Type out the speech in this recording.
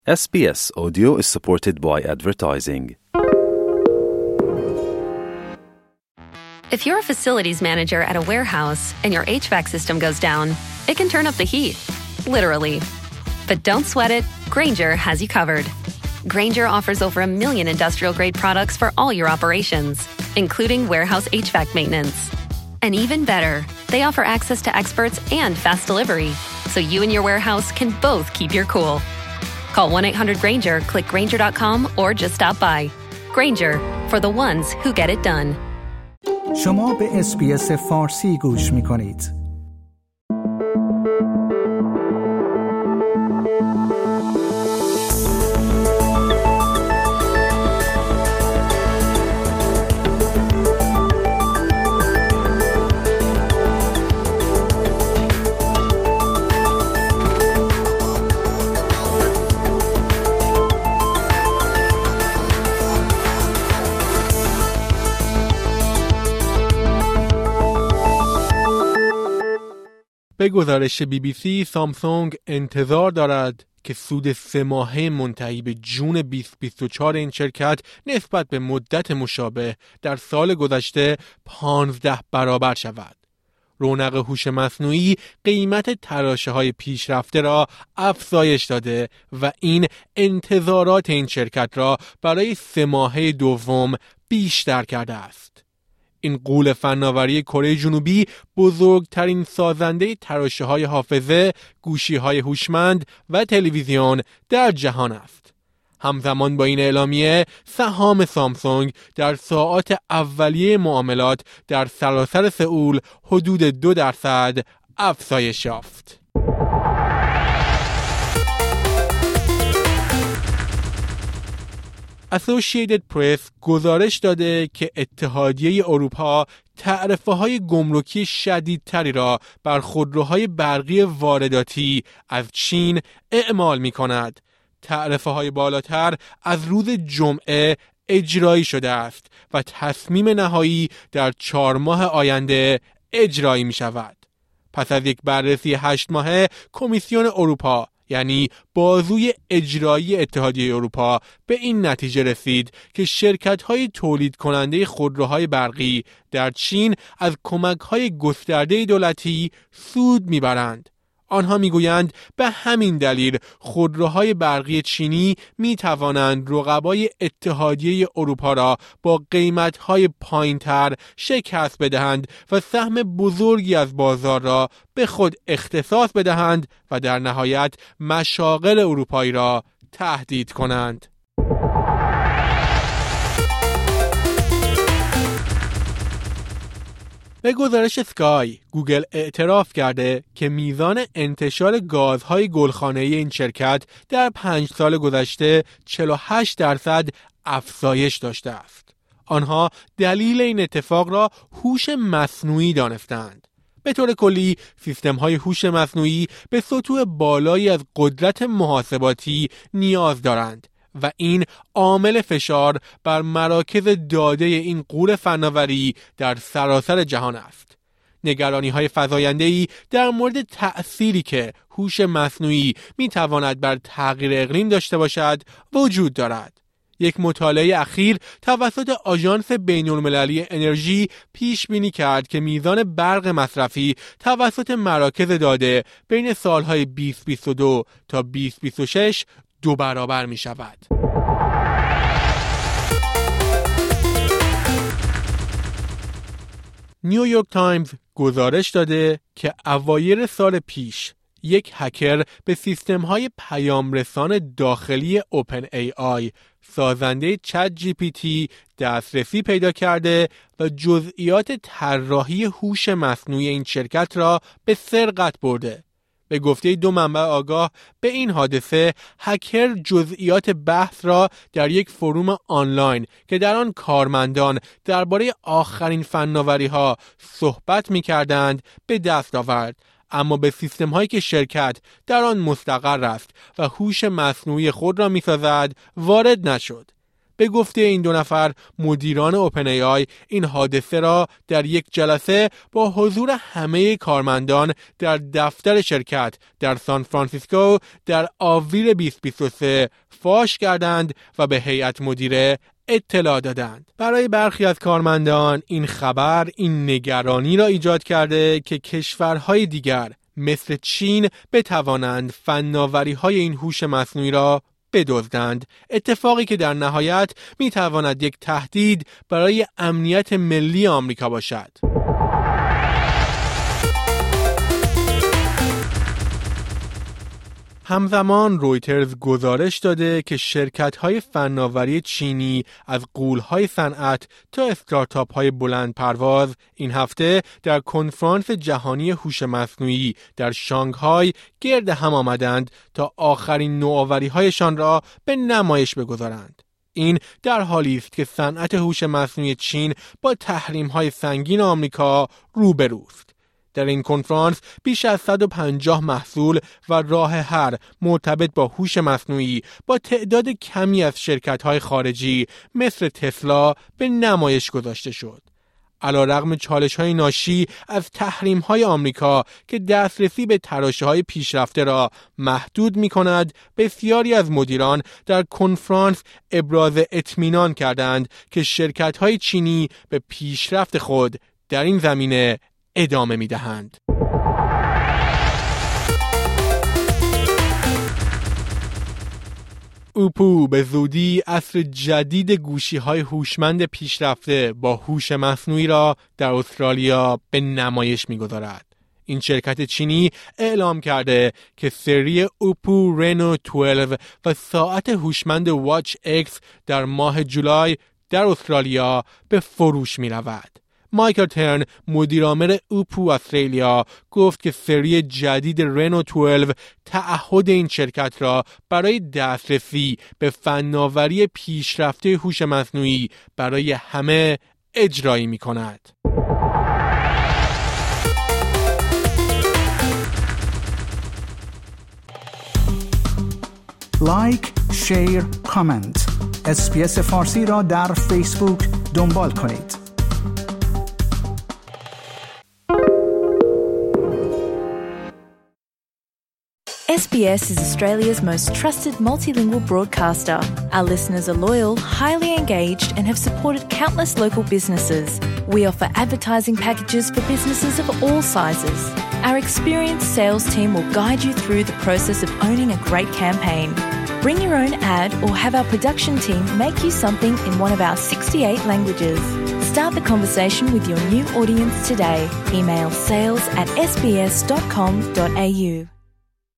SBS Audio is supported by advertising. If you're a facilities manager at a warehouse and your HVAC system goes down, it can turn up the heat, literally. But don't sweat it, Grainger has you covered. Grainger offers over 1 million industrial-grade products for all your operations, including warehouse HVAC maintenance. And even better, they offer access to experts and fast delivery, so you and your warehouse can both keep your cool. Call 1-800-GRAINGER, click Grainger.com, or just stop by. Grainger, for the ones who get it done. شما به SBS فارسی گوش می‌کنید. به گزارش BBC، سامسونگ انتظار دارد که سود 3 ماهه منتهی به جون 2024 این شرکت نسبت به مدت مشابه در سال گذشته 15 برابر شود. رونق هوش مصنوعی قیمت تراشه‌های پیشرفته را افزایش داده و این انتظارات این شرکت را برای 3 ماهه دوم بیشتر کرده است. این غول فناوری کره جنوبی بزرگترین سازنده تراشه‌های حافظه، گوشی‌های هوشمند و تلویزیون در جهان است. همزمان با این اعلامیه، سهام سامسونگ در ساعات اولیه معاملات در سراسر سئول حدود 2% افزایش یافت. Associated Press گزارش داده که اتحادیه اروپا تعرفه‌های گمرکی شدیدتری را بر خودروهای برقی وارداتی از چین اعمال می‌کند. تعرفه‌های بالاتر از روز جمعه اجرایی شده است و تصمیم نهایی در 4 ماه آینده اجرایی می‌شود. پس از یک بررسی 8 ماهه، کمیسیون اروپا یعنی بازوی اجرایی اتحادیه اروپا به این نتیجه رسید که شرکت‌های تولید کننده خودروهای برقی در چین از کمک‌های گسترده دولتی سود می‌برند. آنها می‌گویند به همین دلیل خودروهای برقی چینی می‌توانند رقبای اتحادیه اروپا را با قیمت‌های پایین‌تر شکست بدهند و سهم بزرگی از بازار را به خود اختصاص بدهند و در نهایت مشاغل اروپایی را تهدید کنند. به گزارش اسکای، گوگل اعتراف کرده که میزان انتشار گازهای گلخانه‌ای این شرکت در 5 سال گذشته 48% افزایش داشته است. آنها دلیل این اتفاق را هوش مصنوعی دانستند. به طور کلی، سیستم‌های هوش مصنوعی به سطوح بالایی از قدرت محاسباتی نیاز دارند و این عامل فشار بر مراکز داده این غول فناوری در سراسر جهان است. نگرانی‌های فزاینده‌ای در مورد تأثیری که هوش مصنوعی می‌تواند بر تغییر اقلیم داشته باشد وجود دارد. یک مطالعه اخیر توسط آژانس بین‌المللی انرژی پیش بینی کرد که میزان برق مصرفی توسط مراکز داده بین سالهای 2022 تا 2026 2 برابر می شود. نیویورک تایمز گزارش داده که اوایل سال پیش یک هکر به سیستم‌های پیامرسان داخلی اوپن ای آی سازنده چت جی پی تی دسترسی پیدا کرده و جزئیات طراحی هوش مصنوعی این شرکت را به سرقت برده. به گفته 2 منبع آگاه به این حادثه، هکر جزئیات بحث را در یک فروم آنلاین که در آن کارمندان درباره آخرین فناوری‌ها صحبت می‌کردند به دست آورد، اما به سیستم‌هایی که شرکت در آن مستقر است و هوش مصنوعی خود را می‌سازد وارد نشد. به گفته این دو نفر مدیران اوپن ای آی این حادثه را در یک جلسه با حضور همه کارمندان در دفتر شرکت در سان فرانسیسکو در آوریل 2023 فاش کردند و به هیئت مدیره اطلاع دادند. برای برخی از کارمندان این خبر این نگرانی را ایجاد کرده که کشورهای دیگر مثل چین بتوانند فناوری‌های این هوش مصنوعی را بدزدند، اتفاقی که در نهایت میتواند یک تهدید برای امنیت ملی آمریکا باشد. همزمان رویترز گزارش داده که شرکت‌های فناوری چینی از غول‌های صنعت تا استارتاپ‌های بلند پرواز این هفته در کنفرانس جهانی هوش مصنوعی در شانگهای گرد هم آمدند تا آخرین نوآوری‌هایشان را به نمایش بگذارند. این در حالی است که صنعت هوش مصنوعی چین با تحریم‌های سنگین آمریکا روبروست. در این کنفرانس بیش از 150 محصول و راه حل مرتبط با هوش مصنوعی با تعداد کمی از شرکت‌های خارجی مثل تسلا به نمایش گذاشته شد. علیرغم چالش‌های ناشی از تحریم‌های آمریکا که دسترسی به تراشه‌های پیشرفته را محدود می‌کند، بسیاری از مدیران در کنفرانس ابراز اطمینان کردند که شرکت‌های چینی به پیشرفت خود در این زمینه ادامه می‌دهند. اوپو به زودی عصر جدید گوشی‌های هوشمند پیشرفته با هوش مصنوعی را در استرالیا به نمایش می‌گذارد. این شرکت چینی اعلام کرده که سری اوپو رنو 12 و ساعت هوشمند واچ اکس در ماه جولای در استرالیا به فروش می‌رود. مایکل ترن مدیرعامل اوپو استرالیا گفت که سری جدید رنو 12 تعهد این شرکت را برای دسترسی به فناوری پیشرفته هوش مصنوعی برای همه اجرایی می کند. لایک، شیر، کامنت. SBS فارسی را در فیسبوک دنبال کنید. SBS is Australia's most trusted multilingual broadcaster. Our listeners are loyal, highly engaged, and have supported countless local businesses. We offer advertising packages for businesses of all sizes. Our experienced sales team will guide you through the process of owning a great campaign. Bring your own ad or have our production team make you something in one of our 68 languages. Start the conversation with your new audience today. Email sales@sbs.com.au.